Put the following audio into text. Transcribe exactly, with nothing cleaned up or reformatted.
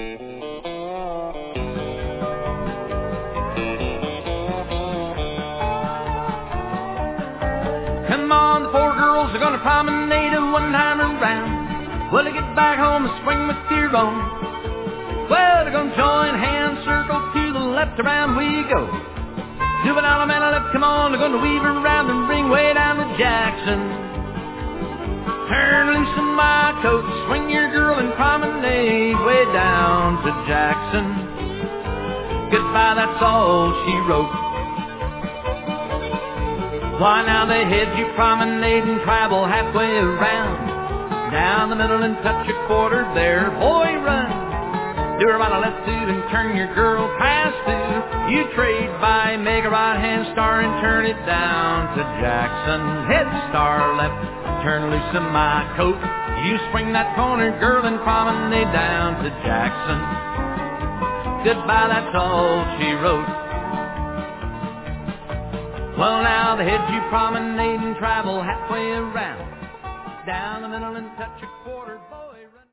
Come on, the four girls are gonna promenade a one time around. Well, they get back home and swing with your bone. Well, they're gonna join hands, circle to the left, around we go. Do it on a man left, come on, they're gonna weave around and bring way down to Jackson. Turn loose in my coat, swing your girl and promenade way down to Jackson. Goodbye, that's all she wrote. Why now they head you promenade and travel halfway around. Down the middle and touch a quarter there, boy run. Do her right a left to and turn your girl past two. You trade by, make a right hand star and turn it down to Jackson. Head star left, turn loose in my coat. You swing that corner, girl, and promenade down to Jackson. Goodbye, that's all she wrote. Well, now the head you promenade and travel halfway around. Down the middle and touch a quarter.